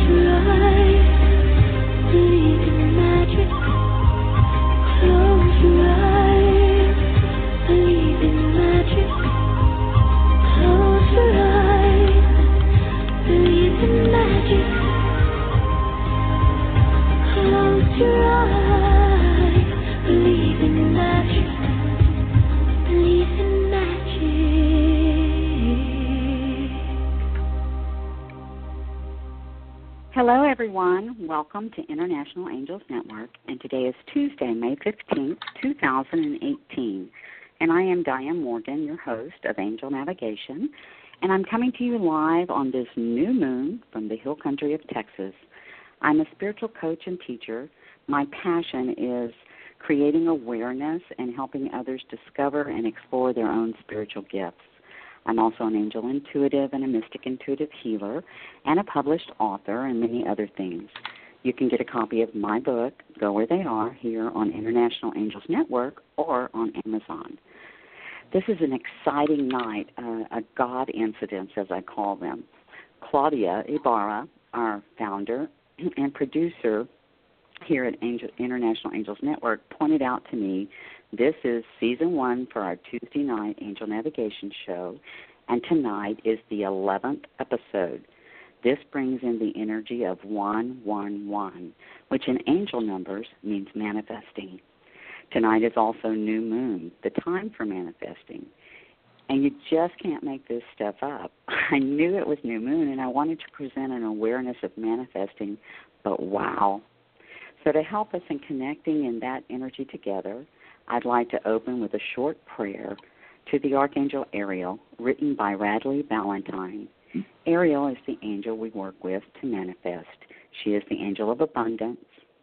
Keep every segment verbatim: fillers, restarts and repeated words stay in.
Hello, everyone. Welcome to International Angels Network, and today is Tuesday, May fifteenth, two thousand eighteen, and I am Diane Morgan, your host of Angel Navigation, and I'm coming to you live on this new moon from the hill country of Texas. I'm a spiritual coach and teacher. My passion is creating awareness and helping others discover and explore their own spiritual gifts. I'm also an angel intuitive and a mystic intuitive healer and a published author and many other things. You can get a copy of my book, Go Where They Are, here on International Angels Network or on Amazon. This is an exciting night, uh, a God incident, as I call them. Claudia Ibarra, our founder and producer here at Angel, International Angels Network, pointed out to me this is season one for our Tuesday night Angel Navigation show, and tonight is the eleventh episode. This brings in the energy of one one one, which in angel numbers means manifesting. Tonight is also new moon, the time for manifesting. And you just can't make this stuff up. I knew it was new moon, and I wanted to present an awareness of manifesting, but wow. So to help us in connecting in that energy together, I'd like to open with a short prayer to the Archangel Ariel, written by Radley Valentine. Ariel is the angel we work with to manifest. She is the angel of abundance.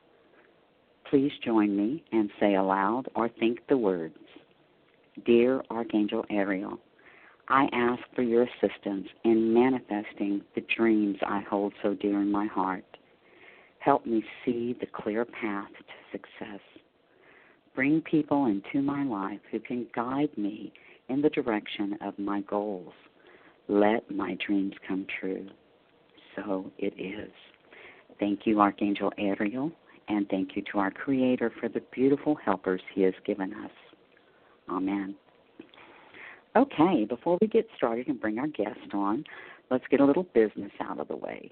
Please join me and say aloud or think the words. Dear Archangel Ariel, I ask for your assistance in manifesting the dreams I hold so dear in my heart. Help me see the clear path to success. Bring people into my life who can guide me in the direction of my goals. Let my dreams come true. So it is. Thank you, Archangel Ariel, and thank you to our Creator for the beautiful helpers He has given us. Amen. Okay, before we get started and bring our guest on, let's get a little business out of the way.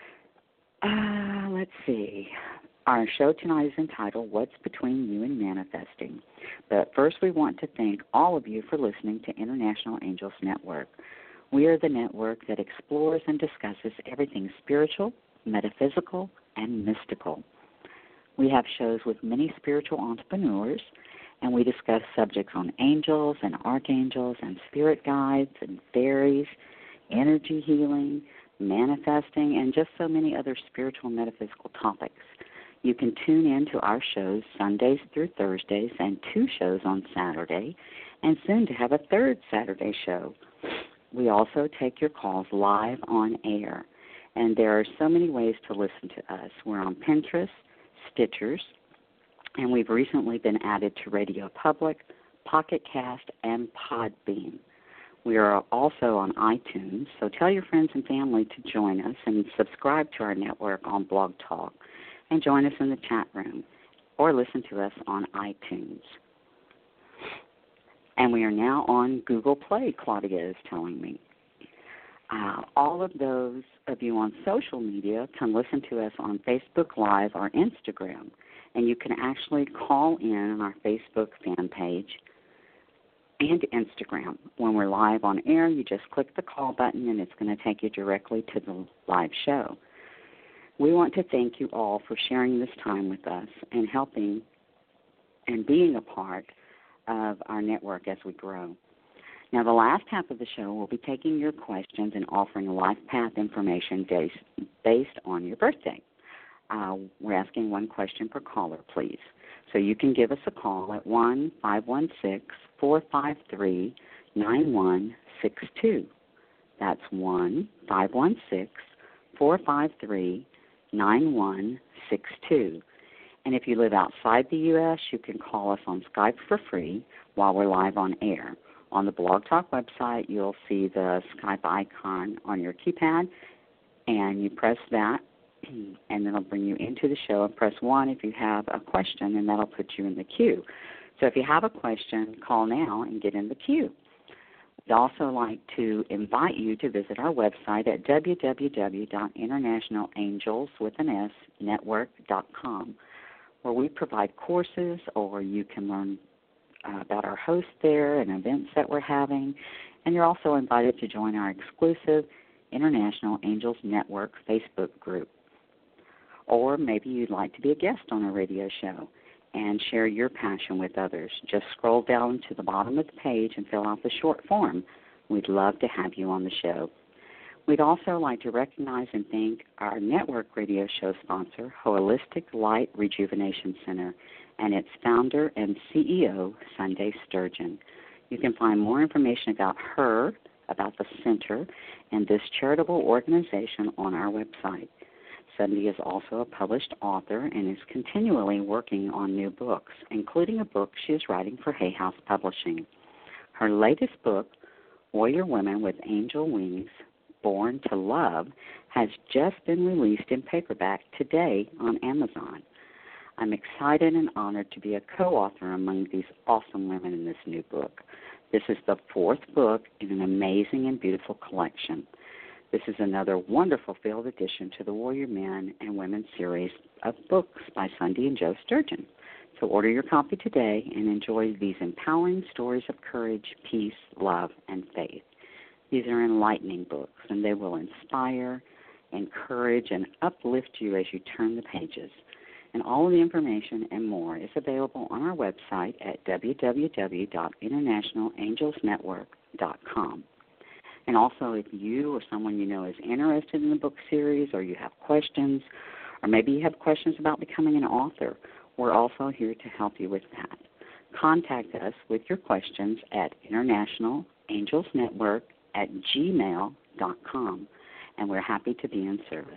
Uh, let's see. Our show tonight is entitled, What's Between You and Manifesting? But first we want to thank all of you for listening to International Angels Network. We are the network that explores and discusses everything spiritual, metaphysical, and mystical. We have shows with many spiritual entrepreneurs, and we discuss subjects on angels and archangels and spirit guides and fairies, energy healing, manifesting, and just so many other spiritual and metaphysical topics. You can tune in to our shows Sundays through Thursdays and two shows on Saturday, and soon to have a third Saturday show. We also take your calls live on air, and there are so many ways to listen to us. We're on Pinterest, Stitchers, and we've recently been added to Radio Public, Pocket Cast, and Podbean. We are also on iTunes, so tell your friends and family to join us and subscribe to our network on Blog Talk, and join us in the chat room, or listen to us on iTunes. And we are now on Google Play, Claudia is telling me. Uh, all of those of you on social media can listen to us on Facebook Live or Instagram, and you can actually call in on our Facebook fan page and Instagram. When we're live on air, you just click the call button, and it's going to take you directly to the live show. We want to thank you all for sharing this time with us and helping and being a part of our network as we grow. Now, the last half of the show, we'll be taking your questions and offering life path information based, based on your birthday. Uh, we're asking one question per caller, please. So you can give us a call at one five one six, four five three, nine one six two. That's one five one six, four five three, nine one six two. And if you live outside the U S, you can call us on Skype for free while we're live on air. On the Blog Talk website, you'll see the Skype icon on your keypad, and you press that, and then it'll bring you into the show, and press one if you have a question, and that'll put you in the queue. So if you have a question, call now and get in the queue. We'd also like to invite you to visit our website at w w w dot international angels with an S network dot com, where we provide courses, or you can learn uh, about our hosts there and events that we're having. And you're also invited to join our exclusive International Angels Network Facebook group. Or maybe you'd like to be a guest on a radio show and share your passion with others. Just scroll down to the bottom of the page and fill out the short form. We'd love to have you on the show. We'd also like to recognize and thank our network radio show sponsor, Holistic Light Rejuvenation Center, and its founder and C E O, Sunday Sturgeon. You can find more information about her, about the center, and this charitable organization on our website. Sunday is also a published author and is continually working on new books, including a book she is writing for Hay House Publishing. Her latest book, Warrior Women with Angel Wings, Born to Love, has just been released in paperback today on Amazon. I'm excited and honored to be a co-author among these awesome women in this new book. This is the fourth book in an amazing and beautiful collection. This is another wonderful field addition to the Warrior Men and Women series of books by Sunday and Joe Sturgeon. So order your copy today and enjoy these empowering stories of courage, peace, love, and faith. These are enlightening books, and they will inspire, encourage, and uplift you as you turn the pages. And all of the information and more is available on our website at w w w dot international angels network dot com. And also, if you or someone you know is interested in the book series, or you have questions, or maybe you have questions about becoming an author, we're also here to help you with that. Contact us with your questions at international angels network at gmail dot com, and we're happy to be in service.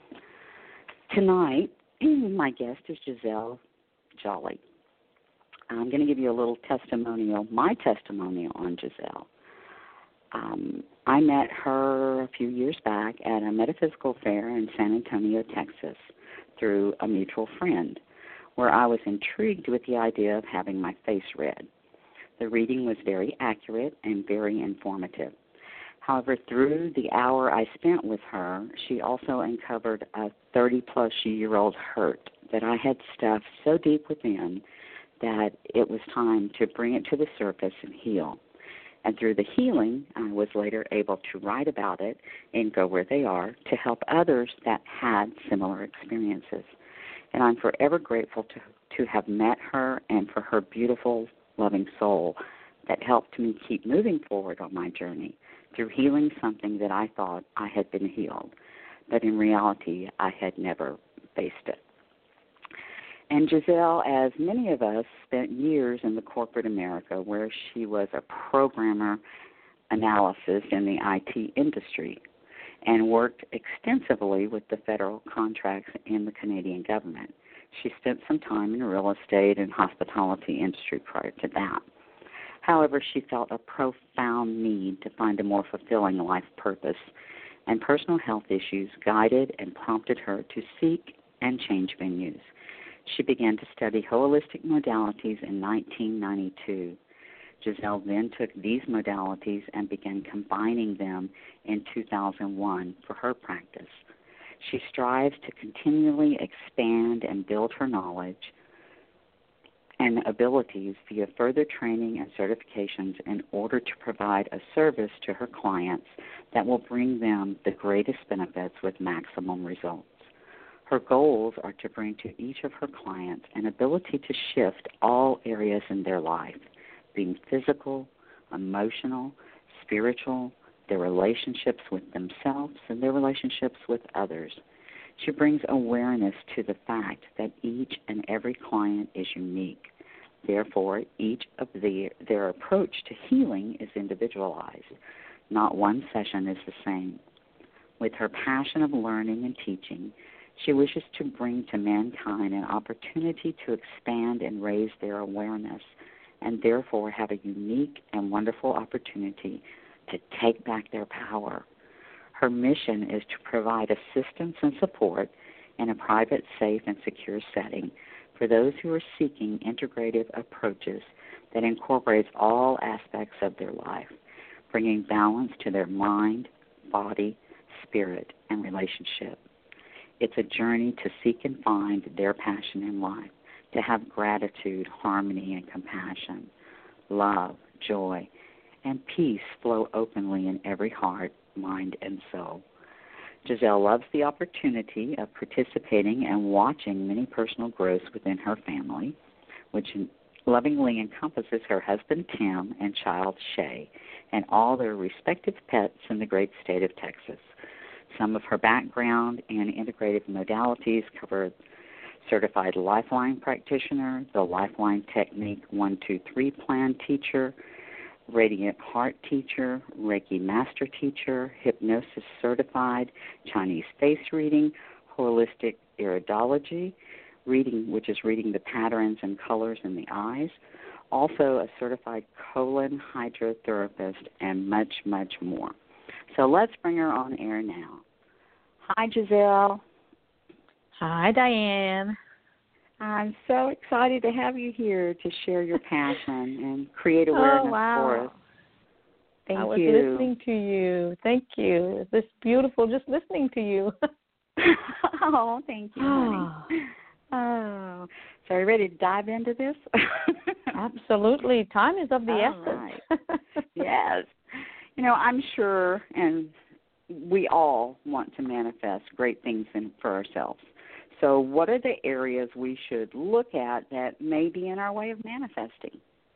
Tonight, my guest is Giselle Jolly. I'm going to give you a little testimonial, my testimonial on Giselle. Um, I met her a few years back at a metaphysical fair in San Antonio, Texas, through a mutual friend, where I was intrigued with the idea of having my face read. The reading was very accurate and very informative. However, through the hour I spent with her, she also uncovered a thirty-plus-year-old hurt that I had stuffed so deep within that it was time to bring it to the surface and heal. And through the healing, I was later able to write about it and Go Where They Are to help others that had similar experiences. And I'm forever grateful to, to have met her and for her beautiful, loving soul that helped me keep moving forward on my journey through healing something that I thought I had been healed, but in reality I had never faced it. And Giselle, as many of us, spent years in the corporate America where she was a programmer analysis in the I T industry and worked extensively with the federal contracts in the Canadian government. She spent some time in the real estate and hospitality industry prior to that. However, she felt a profound need to find a more fulfilling life purpose, and personal health issues guided and prompted her to seek and change venues. She began to study holistic modalities in nineteen ninety-two. Giselle then took these modalities and began combining them in two thousand one for her practice. She strives to continually expand and build her knowledge and abilities via further training and certifications in order to provide a service to her clients that will bring them the greatest benefits with maximum results. Her goals are to bring to each of her clients an ability to shift all areas in their life, being physical, emotional, spiritual, their relationships with themselves, and their relationships with others. She brings awareness to the fact that each and every client is unique. Therefore, each of the, their approach to healing is individualized. Not one session is the same. With her passion of learning and teaching, she wishes to bring to mankind an opportunity to expand and raise their awareness, and therefore have a unique and wonderful opportunity to take back their power. Her mission is to provide assistance and support in a private, safe, and secure setting for those who are seeking integrative approaches that incorporates all aspects of their life, bringing balance to their mind, body, spirit, and relationship. It's a journey to seek and find their passion in life, to have gratitude, harmony, and compassion, love, joy, and peace flow openly in every heart, mind, and soul. Giselle loves the opportunity of participating and watching many personal growths within her family, which lovingly encompasses her husband, Tim, and child, Shay, and all their respective pets in the great state of Texas. Some of her background and integrative modalities cover certified Lifeline practitioner, the Lifeline Technique one two three plan teacher, Radiant Heart teacher, Reiki master teacher, hypnosis certified, Chinese face reading, holistic iridology, reading, which is reading the patterns and colors in the eyes, also a certified colon hydrotherapist, and much, much more. So let's bring her on air now. Hi, Giselle. Hi, Diane. I'm so excited to have you here to share your passion and create awareness oh, wow. for us. Thank I was you. listening to you. Thank you. It's beautiful just listening to you. oh, thank you, honey. Oh, so are you ready to dive into this? Absolutely. Time is of the All essence. Right. Yes. You know, I'm sure, and we all want to manifest great things in, for ourselves. So what are the areas we should look at that may be in our way of manifesting?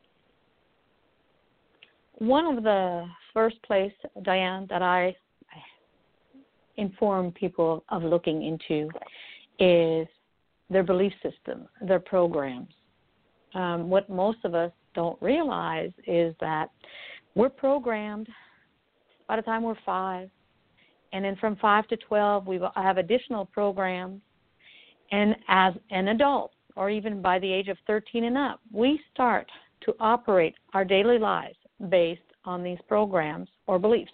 One of the first place, Diane, that I inform people of looking into is their belief system, their programs. Um, what most of us don't realize is that we're programmed by the time we're five, and then from five to twelve, we have additional programs. And as an adult, or even by the age of thirteen and up, we start to operate our daily lives based on these programs or beliefs.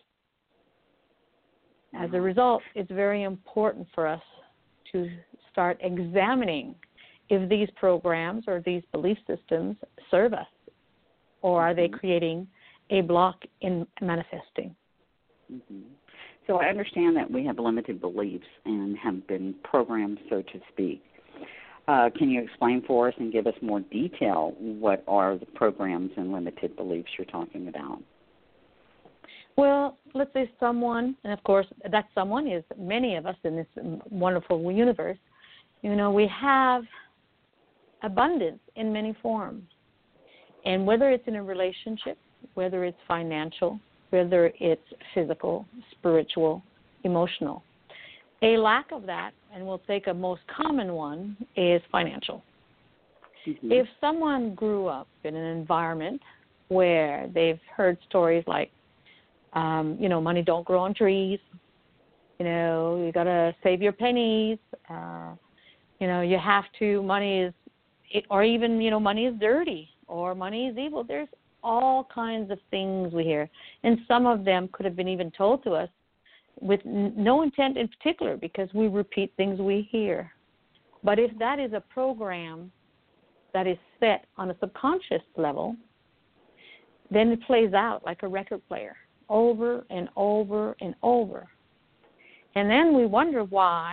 As a result, it's very important for us to start examining if these programs or these belief systems serve us, or are they creating a block in manifesting. Mm-hmm. So I understand that we have limited beliefs and have been programmed, so to speak. Uh, can you explain for us and give us more detail what are the programs and limited beliefs you're talking about? Well, let's say someone, and of course that someone is many of us in this wonderful universe, you know, we have abundance in many forms. And whether it's in a relationship, whether it's financial, whether it's physical, spiritual, emotional. A lack of that, and we'll take a most common one, is financial. Mm-hmm. If someone grew up in an environment where they've heard stories like, um, you know, money don't grow on trees, you know, you got to save your pennies, uh, you know, you have to, money is, or even, you know, money is dirty, or money is evil. There's all kinds of things we hear, and some of them could have been even told to us with n- no intent in particular, because we repeat things we hear. But if that is a program that is set on a subconscious level, then it plays out like a record player over and over and over. And then we wonder why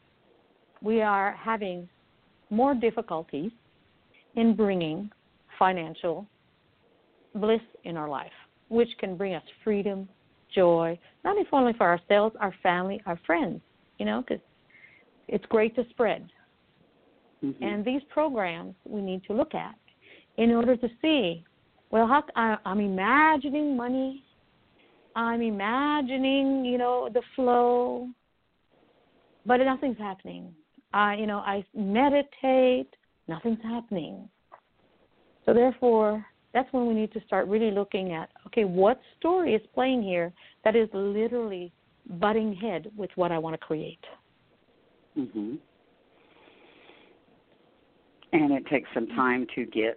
we are having more difficulties in bringing financial bliss in our life, which can bring us freedom, joy, not only for ourselves, our family, our friends, you know, because it's great to spread. Mm-hmm. And these programs we need to look at in order to see, well, how, I, I'm imagining money, I'm imagining, you know, the flow, but nothing's happening. I, you know, I meditate, nothing's happening. So therefore, that's when we need to start really looking at, okay, what story is playing here that is literally butting head with what I want to create. Mm-hmm. And it takes some time to get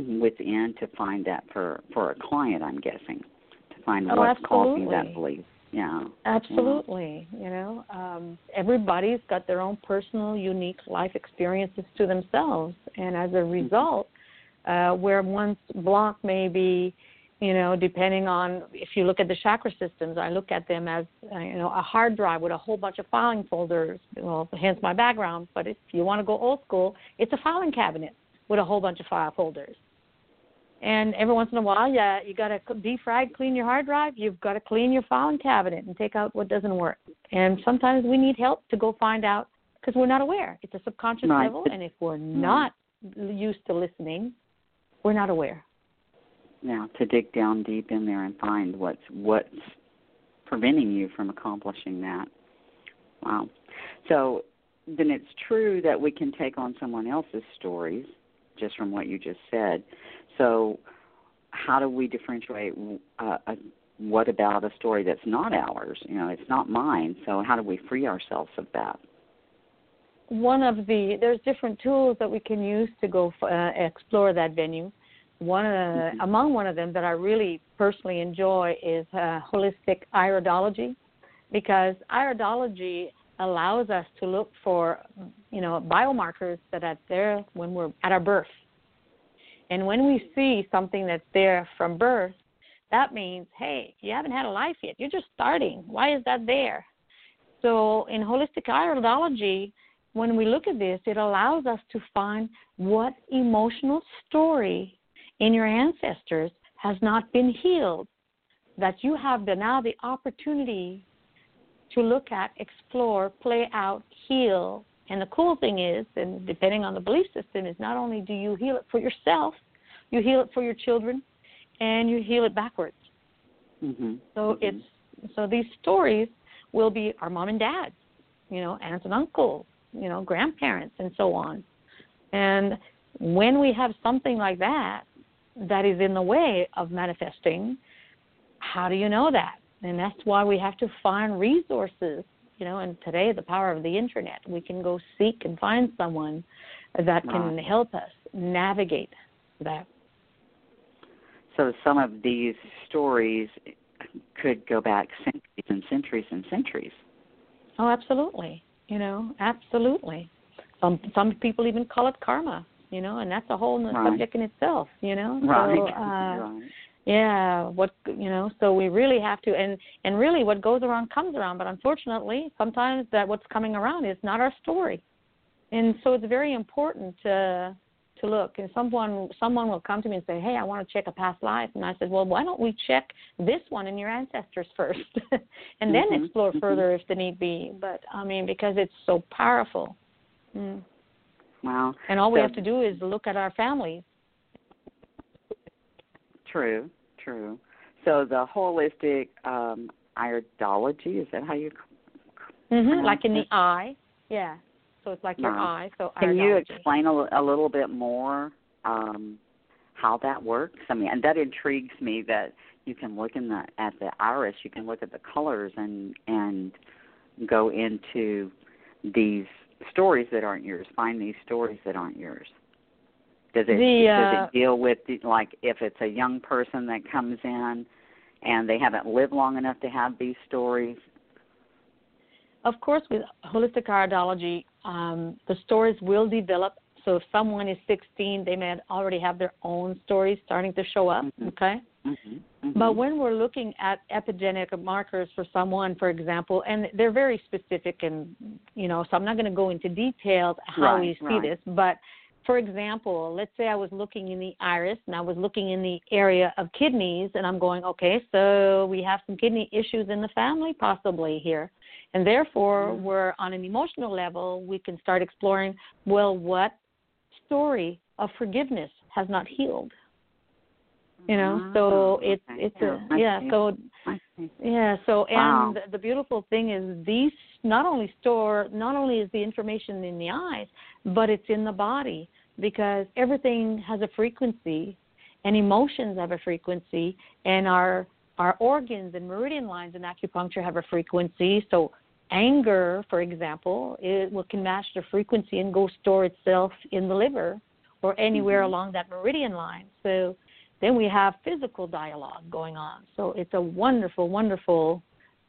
within to find that for, for a client, I'm guessing, to find oh, what's absolutely. causing that belief. Yeah. Absolutely. Yeah. You know, um, everybody's got their own personal, unique life experiences to themselves. And as a result, uh, where one's block may be, you know, depending on, if you look at the chakra systems, I look at them as, uh, you know, a hard drive with a whole bunch of filing folders, well, hence my background. But if you want to go old school, it's a filing cabinet with a whole bunch of file folders. And every once in a while, yeah, you got to defrag, clean your hard drive. You've got to clean your filing cabinet and take out what doesn't work. And sometimes we need help to go find out because we're not aware. It's a subconscious right. level, and if we're not used to listening, we're not aware. Yeah, to dig down deep in there and find what's what's preventing you from accomplishing that. Wow. So then it's true that we can take on someone else's stories, just from what you just said. So how do we differentiate uh, a, what about a story that's not ours? You know, it's not mine. So how do we free ourselves of that? One of the, there's different tools that we can use to go uh, explore that venue. One uh, mm-hmm. Among one of them that I really personally enjoy is uh, holistic iridology, because iridology allows us to look for, you know, biomarkers that are there when we're at our birth. And when we see something that's there from birth, that means, hey, you haven't had a life yet. You're just starting. Why is that there? So in holistic iridology, when we look at this, it allows us to find what emotional story in your ancestors has not been healed, that you have the, now the opportunity to look at, explore, play out, heal. And the cool thing is, and depending on the belief system, is not only do you heal it for yourself, you heal it for your children, and you heal it backwards. Mm-hmm. So mm-hmm. it's so these stories will be our mom and dad, you know, aunts and uncles, you know, grandparents, and so on. And when we have something like that that is in the way of manifesting, how do you know that? And that's why we have to find resources, you know, and today the power of the internet, we can go seek and find someone that can right. help us navigate that. So some of these stories could go back centuries and centuries and centuries. Oh, absolutely. You know, absolutely. Some some people even call it karma, you know, and that's a whole right. subject in itself, you know. Right. So, uh, right. Yeah, what you know, so we really have to, and and really, what goes around comes around. But unfortunately, sometimes that what's coming around is not our story, and so it's very important to to look. And someone someone will come to me and say, "Hey, I want to check a past life," and I said, "Well, why don't we check this one and your ancestors first, and then mm-hmm. explore mm-hmm. further if the need be." But I mean, because it's so powerful. Mm. Wow. And all we so, have to do is look at our families. True, true. So the holistic um, iridology, is that how you mm-hmm, like in it? The eye, yeah. So it's like no. your eye. So can iridology. you explain a, a little bit more um, how that works? I mean, and that intrigues me that you can look in the at the iris, you can look at the colors and and go into these stories that aren't yours. Find these stories that aren't yours. Does it, the, uh, does it deal with, the, like, if it's a young person that comes in and they haven't lived long enough to have these stories? Of course, with holistic iridology, um, the stories will develop. So if someone is sixteen, they may already have their own stories starting to show up, mm-hmm. okay? Mm-hmm. Mm-hmm. But when we're looking at epigenetic markers for someone, for example, and they're very specific and, you know, so I'm not going to go into details how right, we see right. this, but for example, let's say I was looking in the iris and I was looking in the area of kidneys and I'm going, okay, so we have some kidney issues in the family possibly here. And therefore, mm-hmm. we're on an emotional level, we can start exploring, well, what story of forgiveness has not healed? You know, so it's okay. it's yeah, a yeah. So yeah. So wow. and the beautiful thing is these not only store not only is the information in the eyes, but it's in the body because everything has a frequency, and emotions have a frequency, and our our organs and meridian lines in acupuncture have a frequency. So anger, for example, it will can match the frequency and go store itself in the liver or anywhere mm-hmm. along that meridian line. So then we have physical dialogue going on. So it's a wonderful, wonderful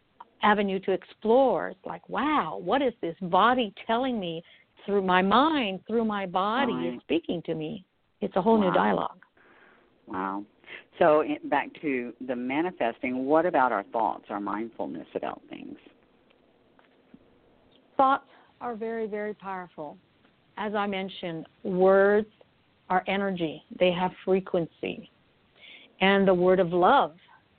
avenue to explore. It's like, wow, what is this body telling me through my mind, through my body right. is speaking to me? It's a whole wow. new dialogue. Wow. So in, back to the manifesting, what about our thoughts, our mindfulness about things? Thoughts are very, very powerful. As I mentioned, words are energy. They have frequency. And the word of love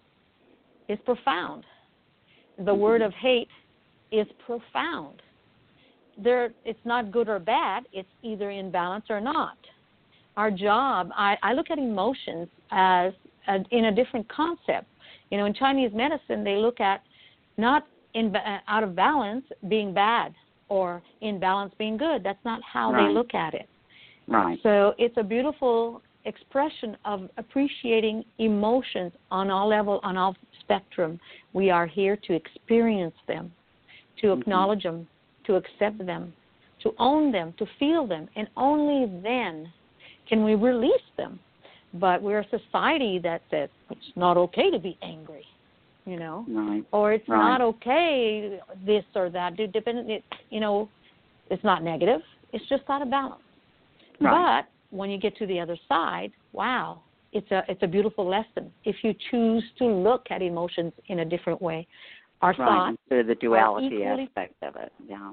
is profound. The mm-hmm. word of hate is profound. There, it's not good or bad. It's either in balance or not. Our job, I, I look at emotions as a, in a different concept. You know, in Chinese medicine, they look at not in, out of balance being bad or in balance being good. That's not how right. they look at it. Right. So it's a beautiful expression of appreciating emotions on all level, on all spectrum. We are here to experience them, to mm-hmm. acknowledge them, to accept them, to own them, to feel them, and only then can we release them. But we're a society that says it's not okay to be angry, you know, right. or it's right. not okay this or that. Depending, it, you know, it's not negative. It's just out of balance. Right. But when you get to the other side, wow, it's a it's a beautiful lesson if you choose to look at emotions in a different way. Our right. thoughts so the duality equally, aspect of it. Yeah.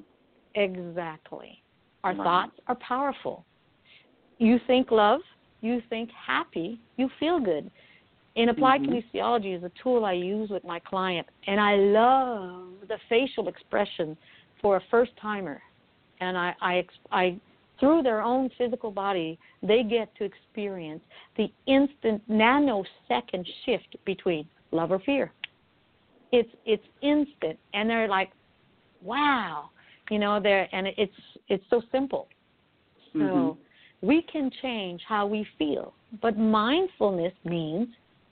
Exactly. Our right. thoughts are powerful. You think love, you think happy, you feel good. In applied mm-hmm. kinesiology is a tool I use with my client, and I love the facial expression for a first timer. And I, I, I, through their own physical body, they get to experience the instant nanosecond shift between love or fear. It's it's instant, and they're like, wow, you know, they're and it's it's so simple. So. Mm-hmm. We can change how we feel, but mindfulness means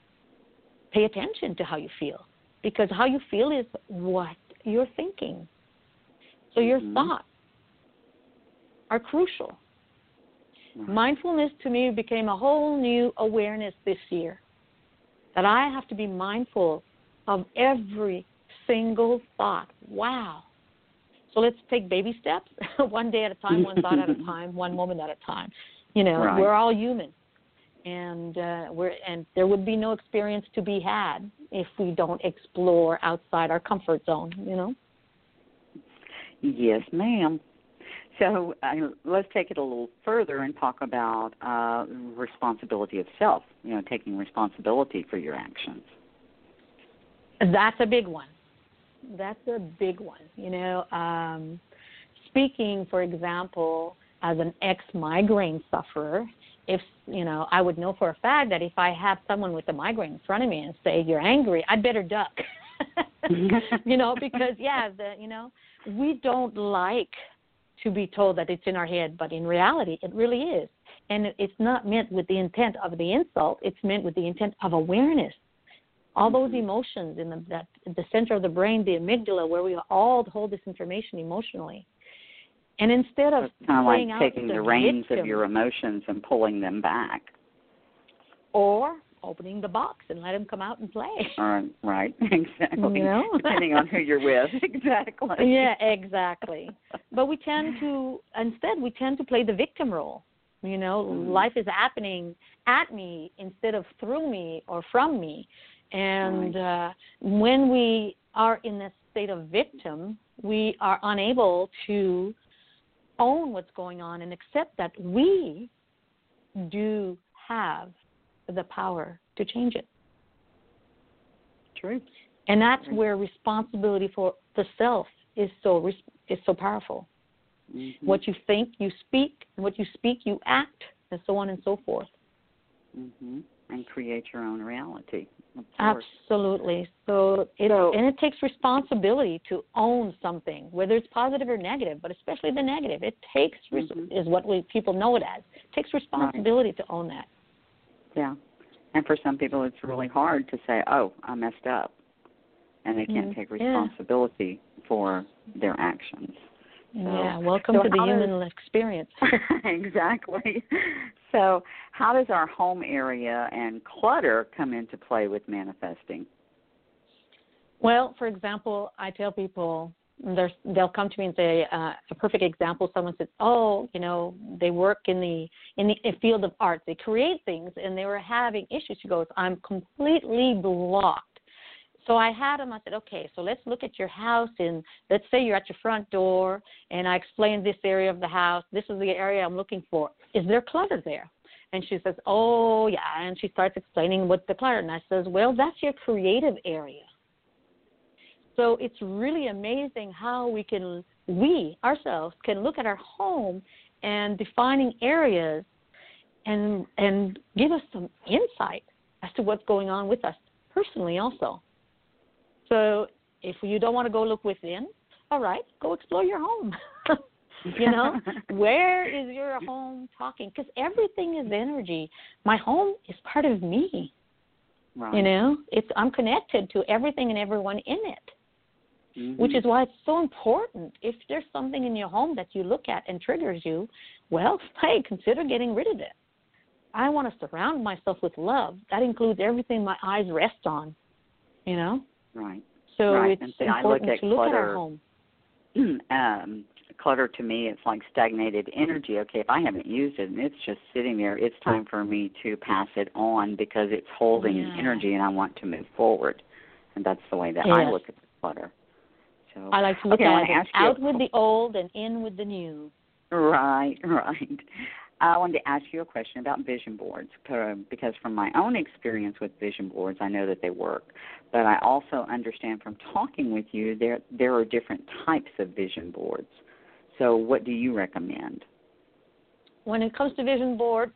pay attention to how you feel, because how you feel is what you're thinking. So your mm-hmm. thoughts are crucial. Right. Mindfulness to me became a whole new awareness this year, that I have to be mindful of every single thought. Wow. So let's take baby steps, one day at a time, one thought at a time, one moment at a time. You know, right. we're all human, and uh, we're and there would be no experience to be had if we don't explore outside our comfort zone. You know. Yes, ma'am. So uh, let's take it a little further and talk about uh, responsibility of self. You know, taking responsibility for your actions. That's a big one. That's a big one. You know, um, speaking, for example, as an ex-migraine sufferer, if, you know, I would know for a fact that if I have someone with a migraine in front of me and say, you're angry, I'd better duck. You know, because, yeah, the, you know, we don't like to be told that it's in our head, but in reality, it really is. And it's not meant with the intent of the insult. It's meant with the intent of awareness. All those emotions in the, that, the center of the brain, the amygdala, where we all hold this information emotionally. And instead of it's kind of like out taking the, the reins victim, of your emotions and pulling them back. Or opening the box and let them come out and play. Uh, right, exactly. You know? Depending on who you're with, exactly. Yeah, exactly. But we tend to, instead, we tend to play the victim role. You know, mm-hmm. life is happening at me instead of through me or from me. And uh, when we are in this state of victim, we are unable to own what's going on and accept that we do have the power to change it. True. And that's True. where responsibility for the self is so is so powerful. Mm-hmm. What you think, you speak, and what you speak, you act, and so on and so forth. Mm-hmm. And create your own reality. Absolutely. So it so, and it takes responsibility to own something, whether it's positive or negative, but especially the negative. It takes mm-hmm. is what we people know it as. It takes responsibility right. to own that. Yeah. And for some people, it's really hard to say, "Oh, I messed up," and they can't mm-hmm. take responsibility yeah. for their actions. So, yeah, welcome so to the human does, experience. Exactly. So how does our home area and clutter come into play with manifesting? Well, for example, I tell people, there's, they'll come to me and say, uh, a perfect example, someone says, oh, you know, they work in the in the field of art. They create things, and they were having issues. She goes, I'm completely blocked. So I had them, I said, okay, so let's look at your house, and let's say you're at your front door, and I explained this area of the house. This is the area I'm looking for. Is there clutter there? And she says, oh, yeah, and she starts explaining what the clutter. And I says, well, that's your creative area. So it's really amazing how we can, we ourselves can look at our home and defining areas and and give us some insight as to what's going on with us personally also. So if you don't want to go look within, all right, go explore your home. You know, where is your home talking? Because everything is energy. My home is part of me. Right. You know, it's I'm connected to everything and everyone in it, mm-hmm. which is why it's so important. If there's something in your home that you look at and triggers you, well, hey, consider getting rid of it. I want to surround myself with love. That includes everything my eyes rest on, you know? Right. So right. it's see, important look to look clutter, at our home. um, clutter to me, it's like stagnated energy. Okay, if I haven't used it and it's just sitting there, it's time for me to pass it on because it's holding Yeah. energy and I want to move forward. And that's the way that yes. I look at the clutter. So I like to look okay, at it out you, with the old and in with the new. Right, right. I wanted to ask you a question about vision boards because from my own experience with vision boards, I know that they work. But I also understand from talking with you there there are different types of vision boards. So what do you recommend? When it comes to vision board,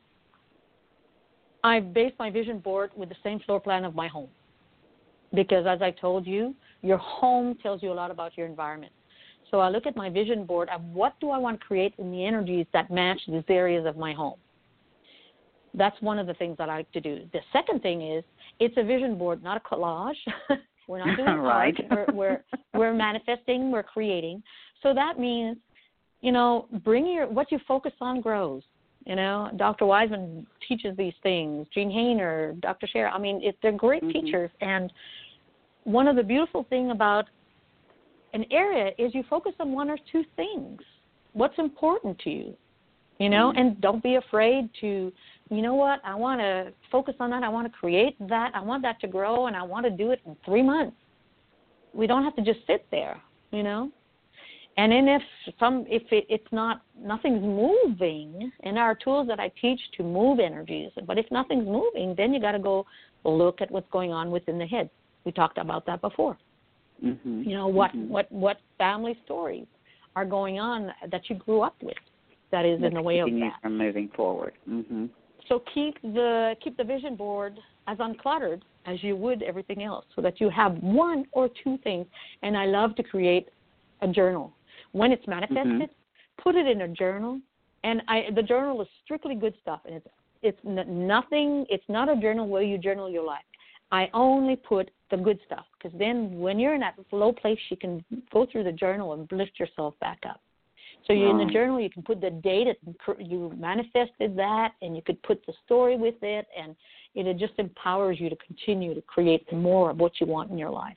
I base my vision board with the same floor plan of my home. Because as I told you, your home tells you a lot about your environment. So I look at my vision board of what do I want to create in the energies that match these areas of my home. That's one of the things that I like to do. The second thing is it's a vision board, not a collage. We're not doing right. art. We're, we're, we're manifesting, we're creating. So that means, you know, bring your, what you focus on grows. You know, Doctor Wiseman teaches these things. Jean Hainer, Doctor Scher. I mean, it, they're great mm-hmm. teachers. And one of the beautiful things about an area is you focus on one or two things. What's important to you, you know, mm-hmm. and don't be afraid to, you know what, I want to focus on that. I want to create that. I want that to grow, and I want to do it in three months. We don't have to just sit there, you know. And then if some, if it, it's not, nothing's moving, and there are tools that I teach to move energies, but if nothing's moving, then you got to go look at what's going on within the head. We talked about that before. Mm-hmm. You know, what, mm-hmm. what, what family stories are going on that you grew up with that is That's in the way of you that. From moving forward. Mm-hmm. So keep the keep the vision board as uncluttered as you would everything else, so that you have one or two things. And I love to create a journal. When it's manifested, mm-hmm. put it in a journal. And I, the journal is strictly good stuff, and it's it's nothing. It's not a journal where you journal your life. I only put the good stuff, because then when you're in that low place, you can go through the journal and lift yourself back up. So you, right. in the journal, you can put the date that you manifested that, and you could put the story with it, and it just empowers you to continue to create more of what you want in your life.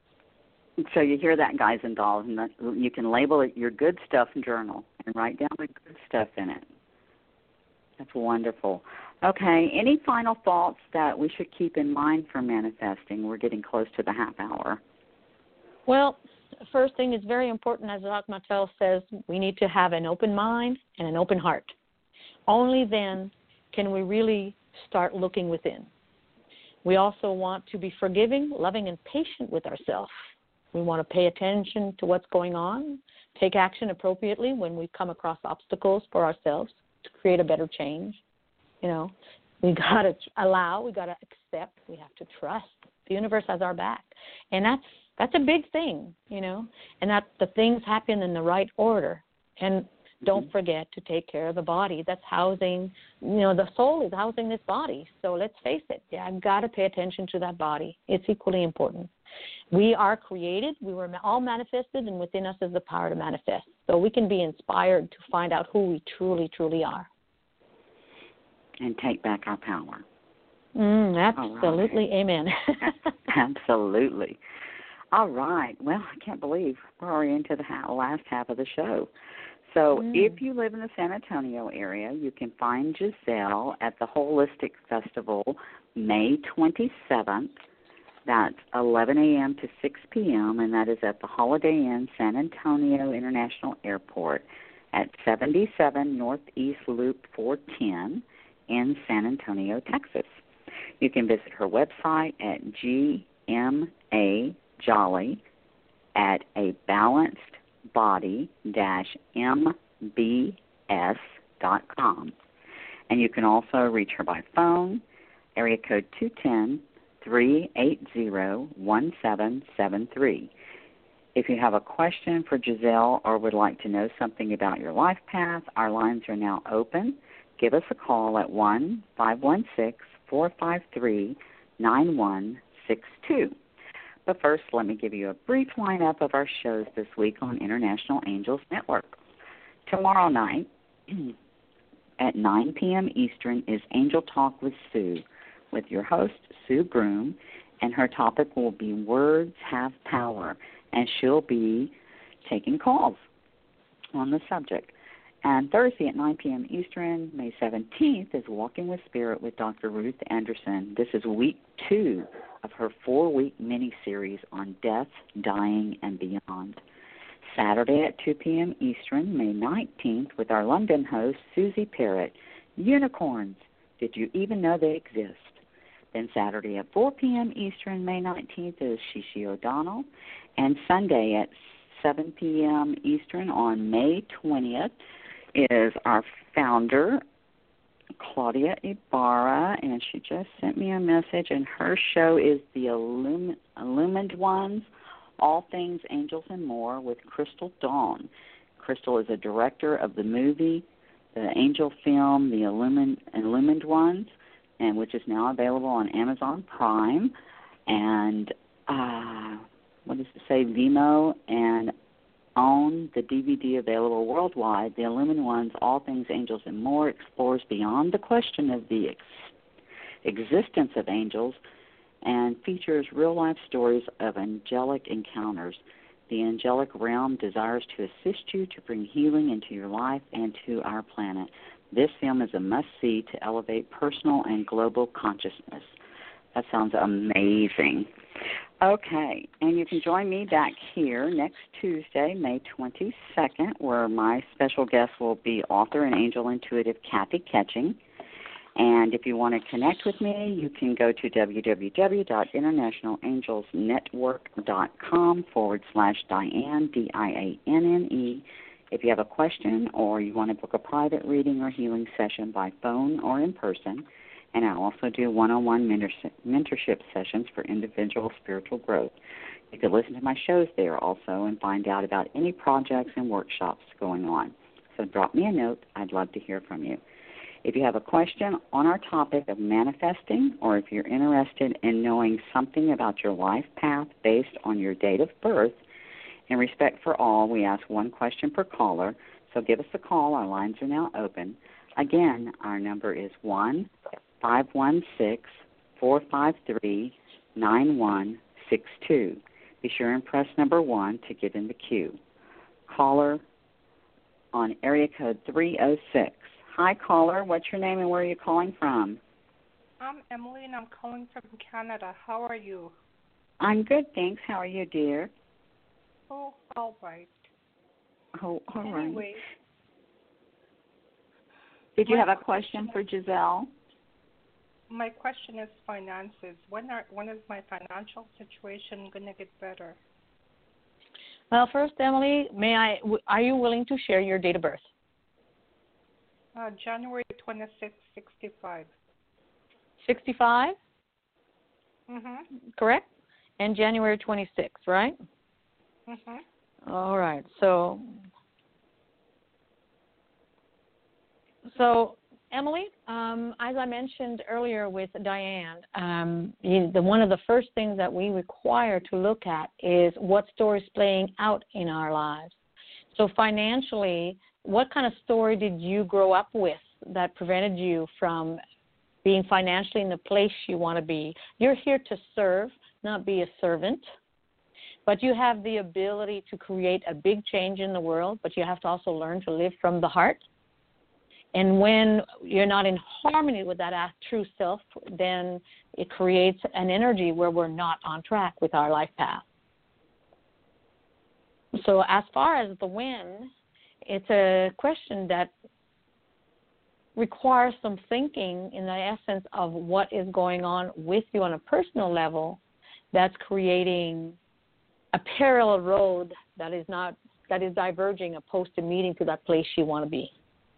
So you hear that, guys and dolls, and that you can label it your good stuff journal and write down the good stuff in it. That's wonderful. Okay, any final thoughts that we should keep in mind for manifesting? We're getting close to the half hour. Well, first thing is very important, as Doctor Martel says, we need to have an open mind and an open heart. Only then can we really start looking within. We also want to be forgiving, loving, and patient with ourselves. We want to pay attention to what's going on, take action appropriately when we come across obstacles for ourselves to create a better change. You know, we got to allow, we got to accept, we have to trust. The universe has our back. And that's that's a big thing, you know, and that the things happen in the right order. And don't mm-hmm. forget to take care of the body that's housing, you know, the soul is housing this body. So let's face it, yeah, I've got to pay attention to that body. It's equally important. We are created, we were all manifested, and within us is the power to manifest. So we can be inspired to find out who we truly, truly are. And take back our power. Mm, absolutely, right. Amen. Absolutely. All right. Well, I can't believe we're already into the ha- last half of the show. So Mm. if you live in the San Antonio area, you can find Giselle at the Holistic Festival May twenty-seventh. That's eleven a.m. to six p.m., and that is at the Holiday Inn San Antonio International Airport at seventy-seven Northeast Loop four ten in San Antonio, Texas. You can visit her website at G M A Jolly at a balanced body dash M B S dot com. And you can also reach her by phone, area code two one zero, three eight zero, one seven seven three. If you have a question for Giselle or would like to know something about your life path, our lines are now open. Give us a call at one five one six, four five three, nine one six two. But first, let me give you a brief lineup of our shows this week on International Angels Network. Tomorrow night at nine p.m. Eastern is Angel Talk with Sue, with your host, Sue Broom, and her topic will be Words Have Power, and she'll be taking calls on the subject. And Thursday at nine p.m. Eastern, May seventeenth, is Walking with Spirit with Doctor Ruth Anderson. This is week two of her four-week mini-series on death, dying, and beyond. Saturday at two p.m. Eastern, May nineteenth, with our London host, Susie Parrott, Unicorns, Did You Even Know They Exist? Then Saturday at four p.m. Eastern, May nineteenth, is Shishi O'Donnell. And Sunday at seven p.m. Eastern on May twentieth is our founder, Claudia Ibarra, and she just sent me a message, and her show is The Illum- Illumined Ones, All Things Angels and More, with Crystal Dawn. Crystal is a director of the movie, the angel film, The Illumined, Illumined Ones, and which is now available on Amazon Prime, and uh, what does it say, Vimeo, and on the D V D available worldwide. The Illumined Ones, All Things Angels and More, explores beyond the question of the ex- existence of angels and features real-life stories of angelic encounters. The angelic realm desires to assist you to bring healing into your life and to our planet. This film is a must-see to elevate personal and global consciousness. That sounds amazing. Okay, and you can join me back here next Tuesday, May twenty-second, where my special guest will be author and angel intuitive Kathy Ketching. And if you want to connect with me, you can go to www.internationalangelsnetwork.com forward slash Diane, D I A N N E. If you have a question or you want to book a private reading or healing session by phone or in person, and I also do one-on-one mentorship sessions for individual spiritual growth. You can listen to my shows there also and find out about any projects and workshops going on. So drop me a note. I'd love to hear from you. If you have a question on our topic of manifesting, or if you're interested in knowing something about your life path based on your date of birth, in respect for all, we ask one question per caller, so give us a call. Our lines are now open. Again, our number is one five one six, four five three, nine one six two. Be sure and press number one to get in the queue. Caller on area code three oh six. Hi, caller. What's your name and where are you calling from? I'm Emily, and I'm calling from Canada. How are you? I'm good, thanks. How are you, dear? Oh, all right. Oh, all anyway, right. Did you have a question for Giselle? My question is finances. When are when is my financial situation going to get better? Well, first, Emily, may I? Are you willing to share your date of birth? Uh, January twenty-sixth, sixty-five. sixty-five? Mhm. Correct? And January twenty-sixth, right? Mhm. All right. So, so Emily, um, as I mentioned earlier with Diane, um, you, the one of the first things that we require to look at is what story is playing out in our lives. So financially, what kind of story did you grow up with that prevented you from being financially in the place you want to be? You're here to serve, not be a servant. But you have the ability to create a big change in the world, but you have to also learn to live from the heart. And when you're not in harmony with that true self, then it creates an energy where we're not on track with our life path. So as far as the when, it's a question that requires some thinking in the essence of what is going on with you on a personal level that's creating a parallel road that is not that is diverging opposed to meeting to that place you want to be.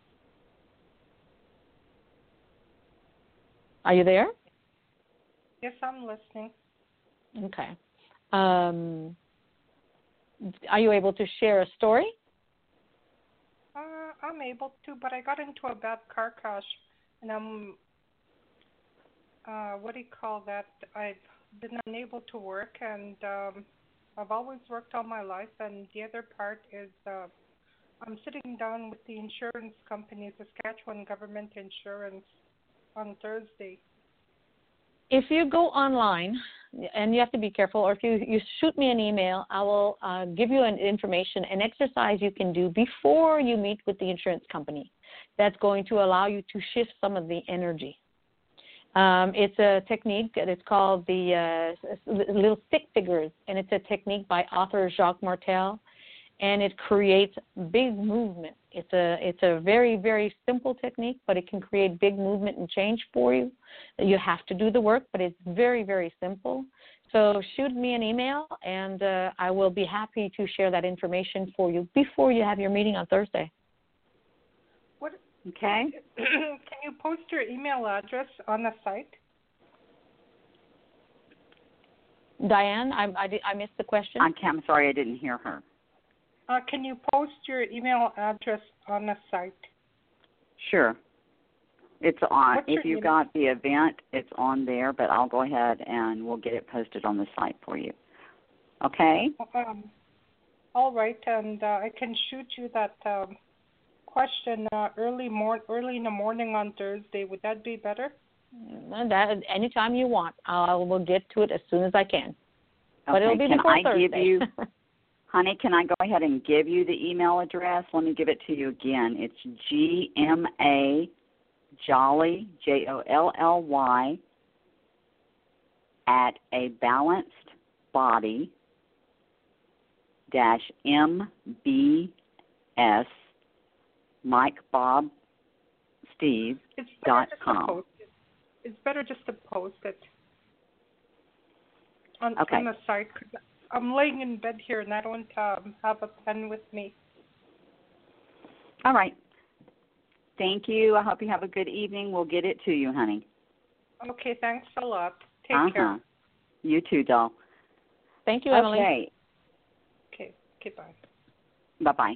Are you there? Yes, I'm listening. Okay. Um, are you able to share a story? Uh, I'm able to, but I got into a bad car crash, and I'm, uh, what do you call that? I've been unable to work, and um, I've always worked all my life, and the other part is uh, I'm sitting down with the insurance company, Saskatchewan Government Insurance, on Thursday. If you go online, and you have to be careful, or if you, you shoot me an email, I will uh, give you an information, an exercise you can do before you meet with the insurance company that's going to allow you to shift some of the energy. Um, it's a technique that is called the uh, little stick figures, and it's a technique by author Jacques Martel, and it creates big movement. It's a it's a very, very simple technique, but it can create big movement and change for you. You have to do the work, but it's very, very simple. So shoot me an email, and uh, I will be happy to share that information for you before you have your meeting on Thursday. What? Okay. Can you post your email address on the site? Diane, I, I, I missed the question. I'm, I'm sorry, I didn't hear her. Uh, can you post your email address on the site? Sure. It's on. What's If your you email? got the event, it's on there, but I'll go ahead and we'll get it posted on the site for you. Okay? Um, all right, and uh, I can shoot you that um, question uh, early mor- early in the morning on Thursday. Would that be better? That anytime you want. I will get to it as soon as I can. But Okay. it'll be Can before I Thursday. give you, honey, can I go ahead and give you the email address? Let me give it to you again. It's G M A Jolly, J O L L Y, at a balanced body dash M B S, Mike, Bob, Steve, It's dot better just to com. post it. It's better just to post it on, Okay. on the site. 'Cause I'm laying in bed here and I don't um, have a pen with me. All right. Thank you. I hope you have a good evening. We'll get it to you, honey. Okay, thanks a lot. Take uh-huh. care. You too, doll. Thank you, Emily. Okay. Okay, okay, bye. Bye-bye.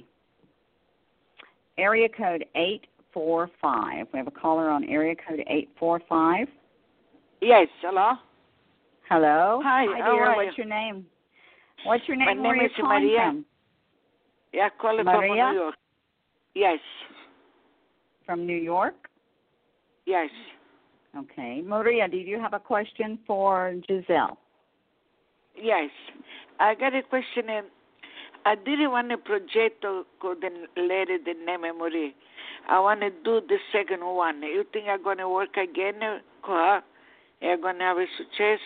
Area code eight four five. We have a caller on area code eight four five. Yes, hello? Hello. Hi, Hi, how dear. are What's you? your name? What's your name? My Where name are you is calling Maria. from? Yeah, calling Maria? from New York. Yes, From New York? yes. Okay. Maria, do you have a question for Giselle? Yes. I got a question. Um, I didn't want a progetto con lei del memory. I want to do the second one. You think I'm going to work again uh, con her? I'm going to have a success?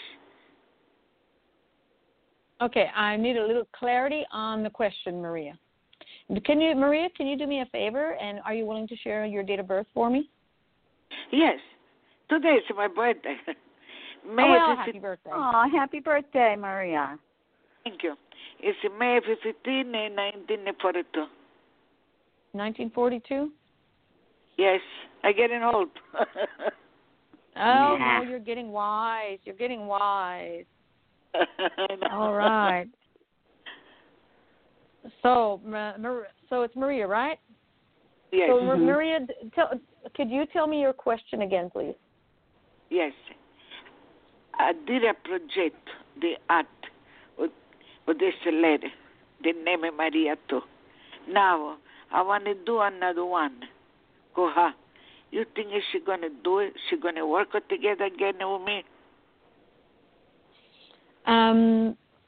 Okay, I need a little clarity on the question, Maria. Can you, Maria, can you do me a favor, and are you willing to share your date of birth for me? Yes. Today is my birthday. May Oh, well, fifteenth. happy birthday. Oh, happy birthday, Maria. Thank you. It's May fifteenth, nineteen forty-two. nineteen forty-two? Yes, I'm getting old. Oh, Yeah. no, you're getting wise. You're getting wise. I know. All right. So, Ma- Mar- so it's Maria, right? Yes, So, Ma- Mhm. Maria, d- tell, could you tell me your question again, please? yes. I did a project, the art, with, with this lady, the name is Maria too. Now, I want to do another one. Go her. You think is she going to do it? She going to work together again with me? Um,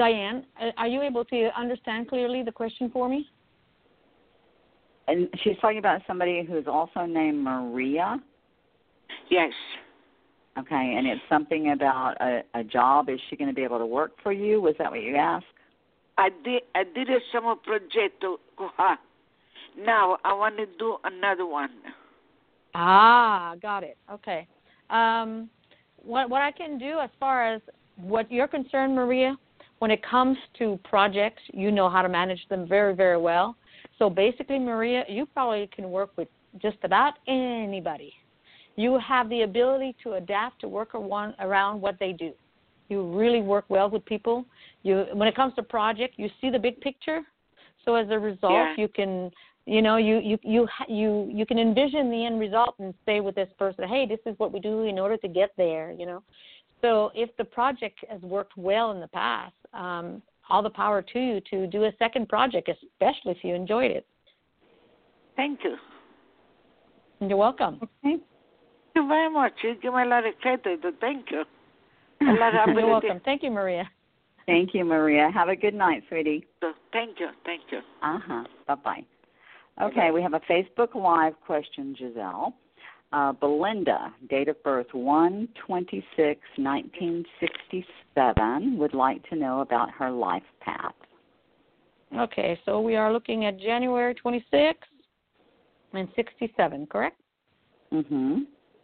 Diane, uh, are you able to understand clearly the question for me? And she's talking about somebody who's also named Maria. Yes. Okay, and it's something about a, a job. Is she going to be able to work for you? Was that what you asked? I did, I did a summer project con her. Now I want to do another one. Ah, got it. Okay. Um, what what I can do as far as what you're concerned, Maria, when it comes to projects, you know how to manage them very, very well. So basically, Maria, you probably can work with just about anybody. You have the ability to adapt, to work around what they do. You really work well with people. You, when it comes to project, you see the big picture. So as a result, yeah. you can, you know, you you you you you can envision the end result and say with this person, hey, this is what we do in order to get there. You know, so if the project has worked well in the past, um, all the power to you to do a second project, especially if you enjoyed it. Thank you. You're welcome. Okay. Thank you very much. You give me a lot of credit. Thank you. A lot of You're welcome. Thank you, Maria. Thank you, Maria. Have a good night, sweetie. Thank you. Thank you. Uh-huh. Bye-bye. Okay, Bye-bye. we have a Facebook Live question, Giselle. Uh, Belinda, date of birth one twenty-six nineteen sixty-seven, would like to know about her life path. Okay, so we are looking at January twenty-sixth and sixty-seven, correct? Mm-hmm.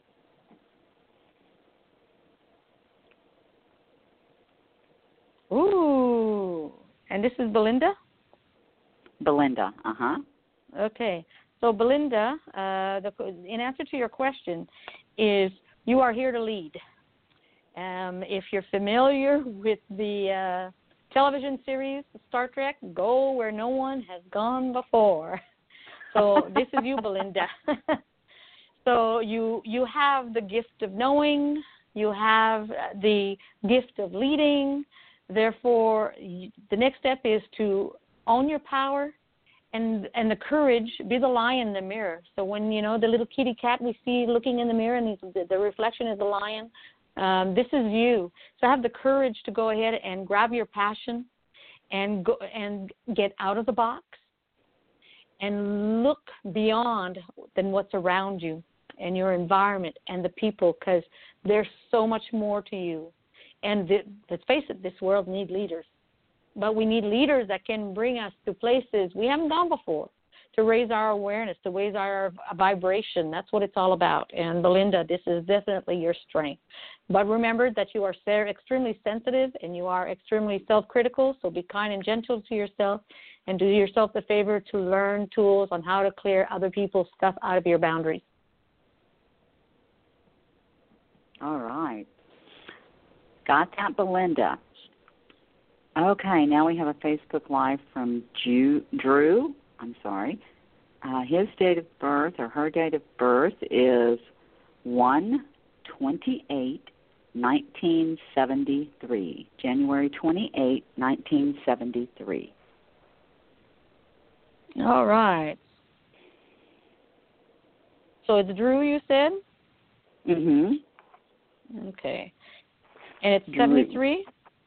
Ooh, and this is Belinda? Belinda, uh-huh. Okay, so Belinda, uh, the, in answer to your question, is you are here to lead. Um, if you're familiar with the uh, television series Star Trek, go where no one has gone before. So this is you, Belinda. So you you have the gift of knowing, you have the gift of leading. Therefore, the next step is to own your power and and the courage, be the lion in the mirror. So when, you know, the little kitty cat we see looking in the mirror and the, the reflection is the lion, um, this is you. So have the courage to go ahead and grab your passion and go and get out of the box and look beyond than what's around you and your environment and the people, because there's so much more to you. And the, let's face it, this world needs leaders. But we need leaders that can bring us to places we haven't gone before, to raise our awareness, to raise our vibration. That's what it's all about. And Belinda, this is definitely your strength. But remember that you are extremely sensitive and you are extremely self-critical, so be kind and gentle to yourself and do yourself the favor to learn tools on how to clear other people's stuff out of your boundaries. All right. Got that, Belinda. Okay, now we have a Facebook Live from Ju- Drew. I'm sorry. Uh, his date of birth, or her date of birth, is one twenty-eight nineteen seventy-three. January twenty-eighth, nineteen seventy-three. All right. So it's Drew, you said? Mm-hmm. Okay. And it's seventy-three?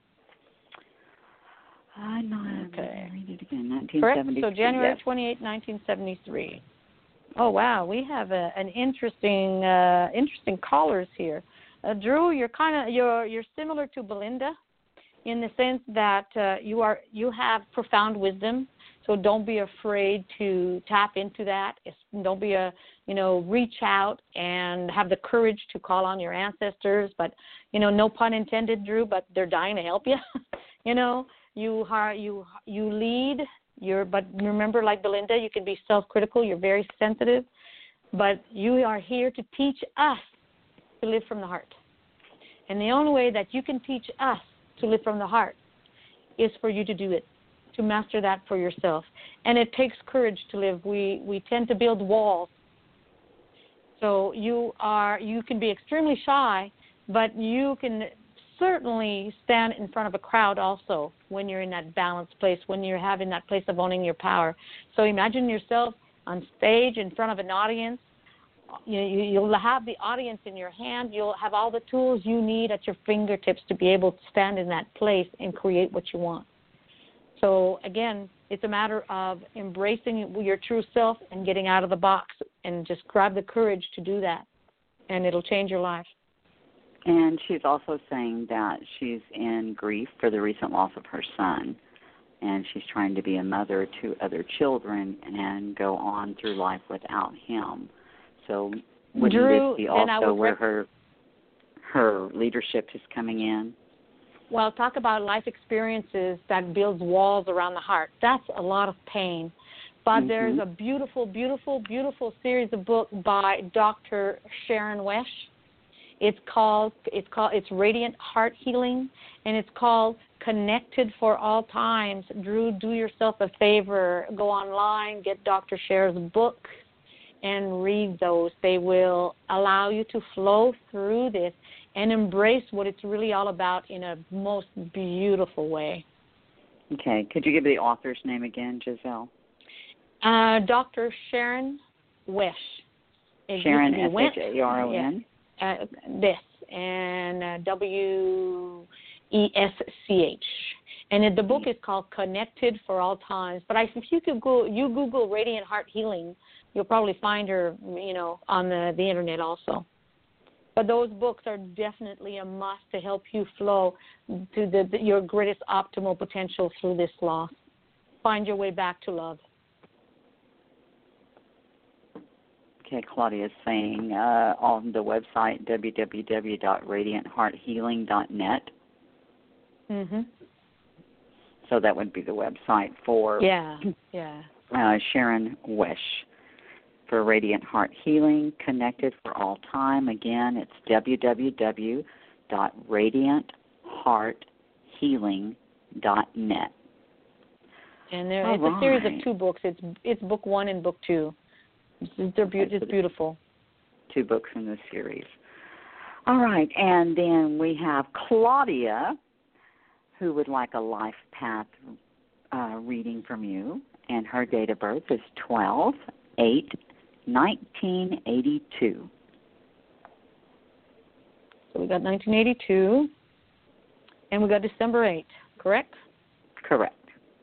I know. Okay. Read it again. nineteen Correct. seventy-three. So January yes. twenty-eighth, nineteen seventy-three. Oh wow, we have a, an interesting, uh, interesting callers here. Uh, Drew, you're kind of you're you're similar to Belinda, in the sense that uh, you are you have profound wisdom. So don't be afraid to tap into that. It's, don't be a you know reach out and have the courage to call on your ancestors. But you know, no pun intended, Drew. But they're dying to help you. you know. You are, you you lead. You're, but remember, like Belinda, you can be self-critical. You're very sensitive, but you are here to teach us to live from the heart. And the only way that you can teach us to live from the heart is for you to do it, to master that for yourself. And it takes courage to live. We we tend to build walls. So you are you can be extremely shy, but you can certainly stand in front of a crowd also when you're in that balanced place, when you're having that place of owning your power. So imagine yourself on stage in front of an audience you, you, you'll have the audience in your hand. You'll have all the tools you need at your fingertips to be able to stand in that place and create what you want. So, again, it's a matter of embracing your true self and getting out of the box, and just grab the courage to do that, and it'll change your life. And she's also saying that she's in grief for the recent loss of her son, and she's trying to be a mother to other children and go on through life without him. So wouldn't Drew, this be also where rec- her her leadership is coming in? Well, talk about life experiences that builds walls around the heart. That's a lot of pain. But mm-hmm. there's a beautiful, beautiful, beautiful series of books by Doctor Sharon Wesh. It's called it's called it's Radiant Heart Healing, and it's called Connected for All Times. Drew, do yourself a favor. Go online, get Doctor Cher's book, and read those. They will allow you to flow through this and embrace what it's really all about in a most beautiful way. Okay. Could you give the author's name again, Giselle? Uh, Doctor Sharon Wesh. It Sharon, S H A R O N? Uh, this, and uh, W E S C H. And it, the book is called Connected for All Times. But I, if you could go, you Google Radiant Heart Healing, you'll probably find her, you know, on the, the Internet also. But those books are definitely a must to help you flow to the, the, your greatest optimal potential through this loss. Find your way back to love. Okay, Claudia is saying uh, on the website w w w dot radiant heart healing dot net. Mm-hmm. So that would be the website for yeah, yeah. Uh, Sharon Wesh for Radiant Heart Healing, Connected for All Time. Again, it's w w w dot radiant heart healing dot net. And there, All it's right. a series of two books. It's it's book one and book two. It's, they're be- it's beautiful. Two books in the series. All right, and then we have Claudia, who would like a life path uh, reading from you, and her date of birth is twelve eight nineteen eighty-two. So we got nineteen eighty-two, and we got December eighth, correct? Correct.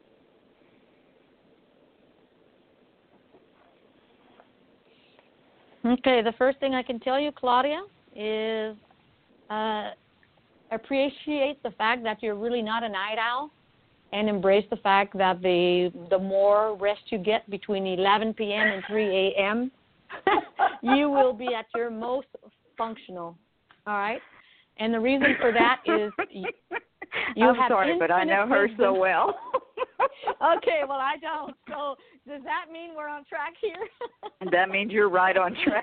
Okay, the first thing I can tell you, Claudia, is uh, appreciate the fact that you're really not a night owl, and embrace the fact that the the more rest you get between eleven p.m. and three a.m., you will be at your most functional, all right? And the reason for that is you, you I'm have sorry, but I know her wisdom. so well. Okay, well, I don't. So does that mean we're on track here? That means you're right on track.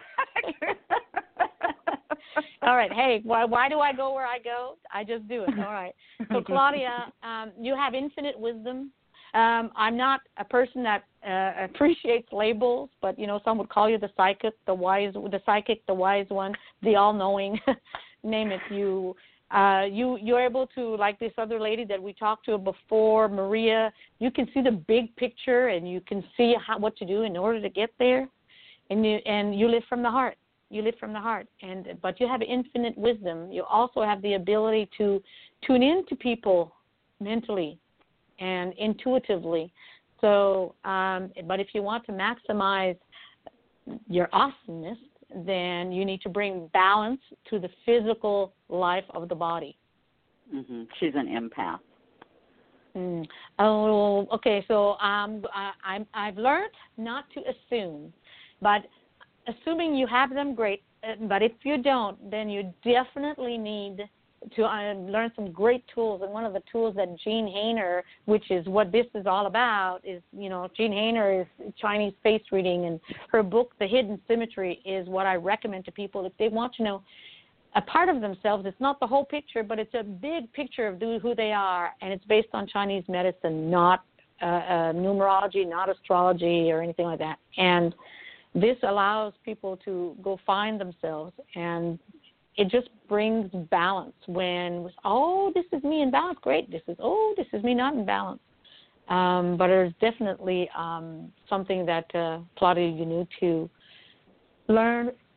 All right. Hey, why why do I go where I go? I just do it. All right. So, Claudia, um, you have infinite wisdom. Um, I'm not a person that uh, appreciates labels, but, you know, some would call you the psychic, the wise, the psychic, the wise one, the all-knowing, name it. You, uh, you, you're able to, like this other lady that we talked to before, Maria, you can see the big picture and you can see how, what to do in order to get there, and you and you live from the heart. You live from the heart, and but you have infinite wisdom. You also have the ability to tune in to people mentally and intuitively. So, um, but if you want to maximize your awesomeness, then you need to bring balance to the physical life of the body. Mm-hmm. She's an empath. Mm. Oh, okay. So um, I, I'm, I've learned not to assume, but assuming you have them, great. But if you don't, then you definitely need to uh, learn some great tools. And one of the tools that Jean Hainer, which is what this is all about, is, you know, Jean Hainer is Chinese face reading, and her book, The Hidden Symmetry, is what I recommend to people if they want to know a part of themselves. It's not the whole picture, but it's a big picture of who they are, and it's based on Chinese medicine, not uh, uh, numerology, not astrology or anything like that. And this allows people to go find themselves, and it just brings balance when, oh, this is me in balance, great. This is, oh, this is me not in balance. Um, but there's definitely um, something that, uh, Claudia, you need to learn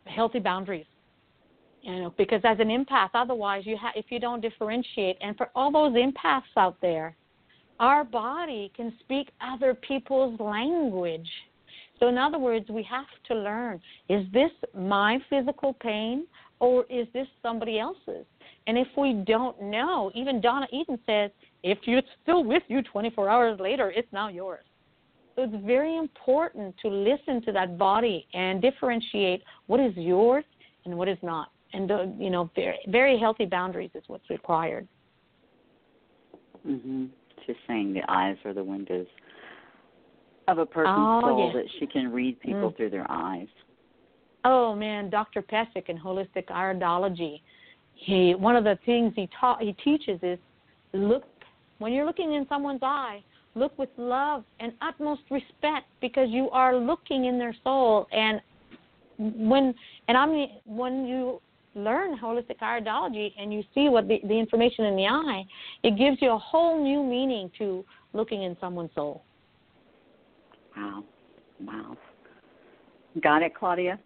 healthy boundaries. You know, because as an empath, otherwise, you ha- if you don't differentiate, and for all those empaths out there, our body can speak other people's language. So in other words, we have to learn, is this my physical pain or is this somebody else's? And if we don't know, even Donna Eden says, if it's still with you twenty-four hours later, it's now yours. So it's very important to listen to that body and differentiate what is yours and what is not. And, uh, you know, very, very healthy boundaries is what's required. Mm-hmm. Just saying the eyes are the windows of a person's oh, soul, yes. that she can read people mm. through their eyes. Oh, man, Doctor Pesek in Holistic Iridology, he, one of the things he taught, he teaches is look, when you're looking in someone's eye, look with love and utmost respect, because you are looking in their soul. And when, and I mean, when you learn holistic iridology and you see what the, the information in the eye, it gives you a whole new meaning to looking in someone's soul. Wow. Wow. Got it, Claudia?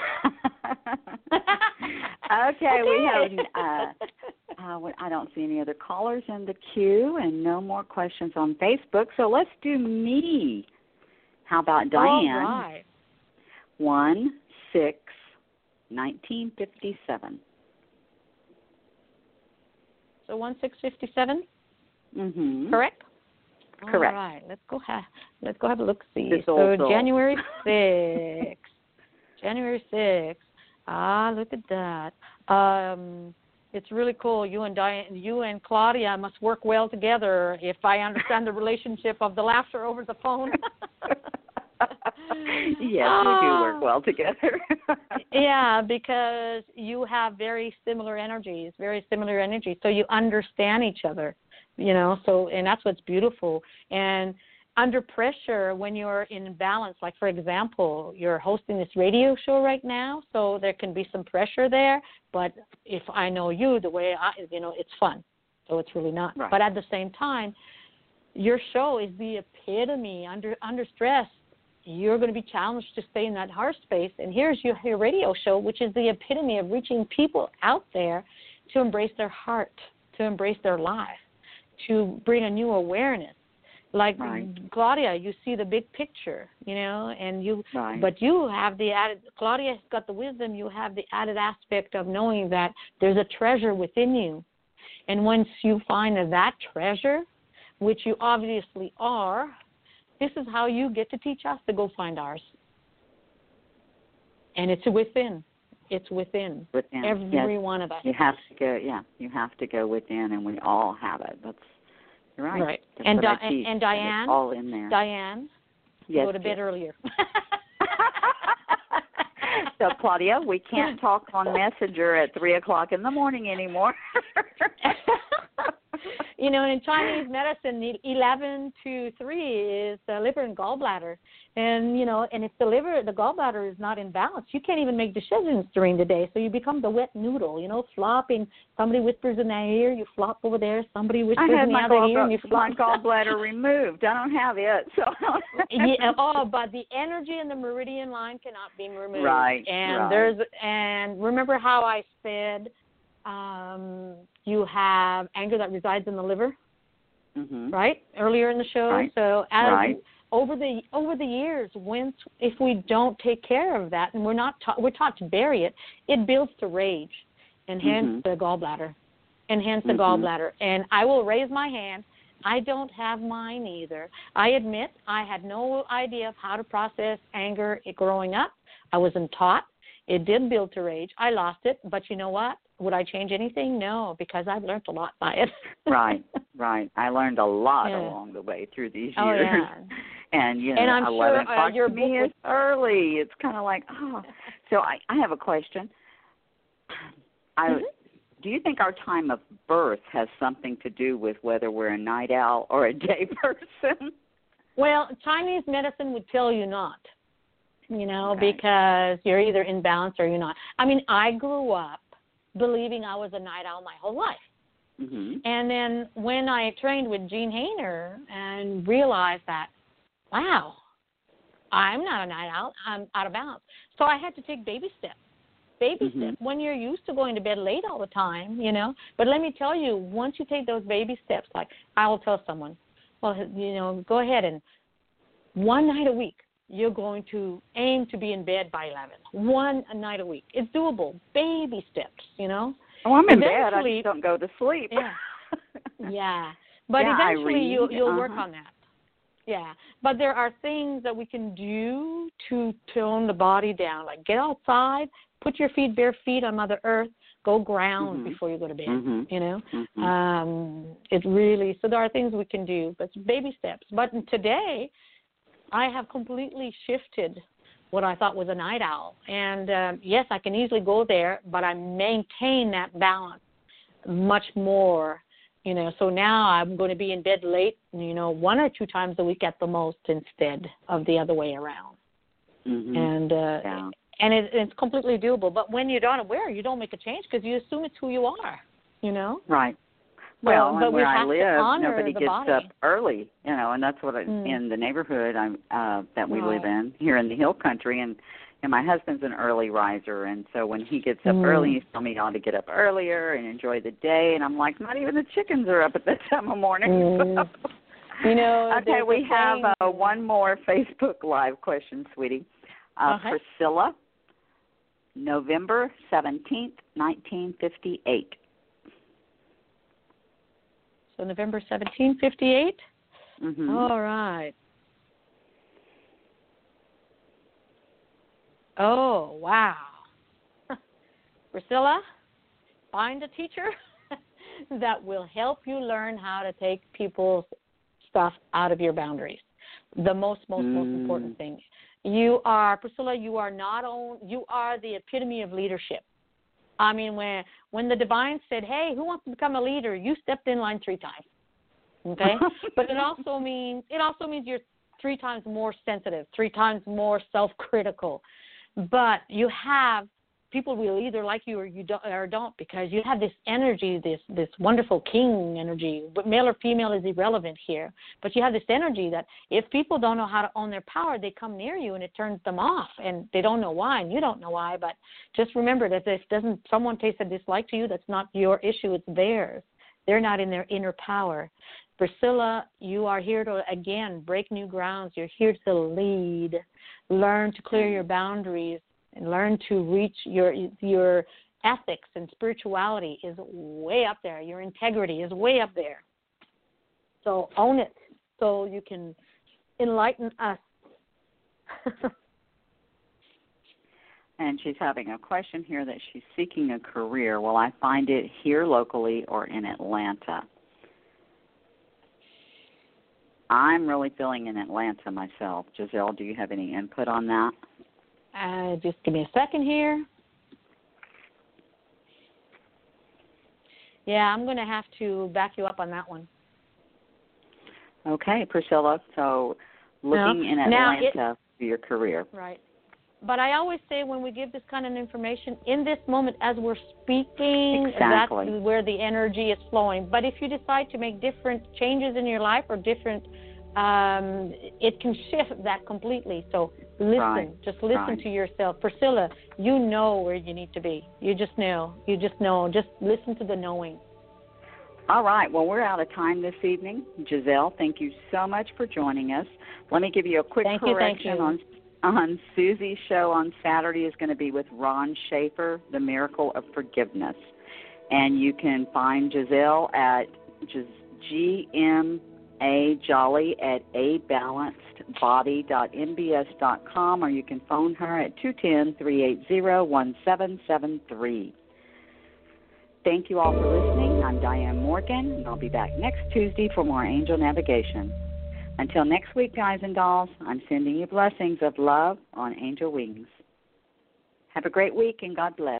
okay, we have, uh, uh, I don't see any other callers in the queue and no more questions on Facebook, so let's do me. How about Diane? All right. one six nineteen fifty-seven. So one six fifty-seven. Mm-hmm. Correct. Correct. All right. Let's go have let's go have a look. See. This So old January sixth. January sixth. Ah, look at that. Um, it's really cool. You and Diane, you and Claudia must work well together. If I understand the relationship of the laughter over the phone. Yes, we do work well together. Yeah, because you have very similar energies, very similar energies. So you understand each other, you know. So, and that's what's beautiful. And under pressure, when you're in balance, like for example, you're hosting this radio show right now, so there can be some pressure there. But if I know you the way I, you know, it's fun. So it's really not. Right. But at the same time, your show is the epitome under under stress. You're going to be challenged to stay in that heart space. And here's your, your radio show, which is the epitome of reaching people out there to embrace their heart, to embrace their life, to bring a new awareness. Like right. Claudia, you see the big picture, you know, and you, right. but you have the added, Claudia has got the wisdom, you have the added aspect of knowing that there's a treasure within you. And once you find that treasure, which you obviously are, this is how you get to teach us to go find ours. And it's within. It's within. Within. Every yes. one of us. You have to go, yeah, you have to go within, and we all have it. That's you're right. Right. That's and, what Di- I teach, and Diane, it's all in there. Diane, yes, go to bed yes. earlier. So, Claudia, we can't talk on Messenger at three o'clock in the morning anymore. You know, in Chinese medicine, eleven to three is the liver and gallbladder. And, you know, and if the liver, the gallbladder is not in balance, you can't even make decisions during the day. So you become the wet noodle, you know, flopping. Somebody whispers in their ear, you flop over there. Somebody whispers in the other ear, and you flop. My gallbladder removed. I don't have it. So. Yeah, oh, but the energy in the meridian line cannot be removed. Right. And right. there's, and remember how I said um, you have anger that resides in the liver, mm-hmm. right? Earlier in the show. Right. So as right. over the over the years, once if we don't take care of that, and we're not taught, we're taught to bury it, it builds to rage, and hence mm-hmm. the gallbladder, and hence the mm-hmm. gallbladder. And I will raise my hand. I don't have mine either. I admit I had no idea of how to process anger growing up. I wasn't taught. It did build to rage. I lost it, but you know what? Would I change anything? No, because I've learned a lot by it. Right, right. I learned a lot yeah. along the way through these oh, years. Yeah. And, you know, and I'm eleven sure, o'clock uh, your to me book is early. It's kind of like, oh. So I, I have a question. I, mm-hmm. Do you think our time of birth has something to do with whether we're a night owl or a day person? Well, Chinese medicine would tell you not, you know, okay. because you're either in balance or you're not. I mean, I grew up believing I was a night owl my whole life. Mm-hmm. And then when I trained with Jean Hainer and realized that, wow, I'm not a night owl, I'm out of balance. So I had to take baby steps. baby Mm-hmm. steps when you're used to going to bed late all the time, you know. But let me tell you, once you take those baby steps, like I will tell someone, well, you know, go ahead and one night a week, you're going to aim to be in bed by eleven. One a night a week. It's doable. Baby steps, you know. Oh, I'm in bed. I Eventually- just don't go to sleep. Yeah. Yeah. But Yeah, I eventually read. you'll, you'll Uh-huh. work on that. Yeah. But there are things that we can do to tone the body down, like get outside, put your feet, bare feet on Mother Earth, go ground Mhm. before you go to bed, Mhm. you know. Mhm. Um, it really, so there are things we can do, but it's baby steps. But today, I have completely shifted what I thought was a night owl. And um, yes, I can easily go there, but I maintain that balance much more, you know. So now I'm going to be in bed late, you know, one or two times a week at the most instead of the other way around. Mhm. And uh, yeah. and it, it's completely doable. But when you're not aware, you don't make a change because you assume it's who you are, you know. Right. So, Well, but and we where I have to live, honor nobody the gets body. up early, you know, and that's what I, Mm. in the neighborhood I'm uh that we live Right. in here in the Hill Country, and and my husband's an early riser, and so when he gets up Mm. early, he's telling me I ought to get up earlier and enjoy the day, and I'm like, not even the chickens are up at this time of morning. Mm. You know, Okay, there's we a have saying- uh, one more Facebook Live question, sweetie. Uh, Okay. Priscilla, November seventeenth, nineteen fifty-eight. So November seventeen fifty-eight? Mm-hmm. All right. Oh, wow. Priscilla, find a teacher that will help you learn how to take people's stuff out of your boundaries. The most, most, Mm. most important thing. You are, Priscilla, you are not on, you are the epitome of leadership. I mean, when when the divine said, hey, who wants to become a leader, you stepped in line three times. Okay? But it also means it also means you're three times more sensitive, three times more self-critical. But you have people will either like you or you don't, or don't, because you have this energy, this this wonderful king energy. But male or female is irrelevant here. But you have this energy that if people don't know how to own their power, they come near you and it turns them off, and they don't know why, and you don't know why. But just remember that if doesn't someone taste a dislike to you, that's not your issue; it's theirs. They're not in their inner power. Priscilla, you are here to, again, break new grounds. You're here to lead. Learn to clear your boundaries and learn to reach your your ethics and spirituality is way up there. Your integrity is way up there. So own it so you can enlighten us. And she's having a question here that she's seeking a career. Will I find it here locally or in Atlanta? I'm really feeling in Atlanta myself. Giselle, do you have any input on that? Uh, just give me a second here. Yeah, I'm going to have to back you up on that one. Okay, Priscilla. So looking No. in Now Atlanta for your career. Right. But I always say when we give this kind of information, in this moment as we're speaking, Exactly. that's where the energy is flowing. But if you decide to make different changes in your life or different, um, it can shift that completely. So listen, Right. just listen Right. to yourself. Priscilla, you know where you need to be. You just know. You just know. Just listen to the knowing. All right. Well, we're out of time this evening. Giselle, thank you so much for joining us. Let me give you a quick Thank you, thank correction you. on on Susie's show on Saturday is going to be with Ron Schaefer, The Miracle of Forgiveness. And you can find Giselle at G M A Jolly at a balanced body dot m b s dot com, or you can phone her at two one zero, three eight zero, one seven seven three. Thank you all for listening. I'm Diane Morgan, and I'll be back next Tuesday for more angel navigation. Until next week, guys and dolls, I'm sending you blessings of love on angel wings. Have a great week, and God bless.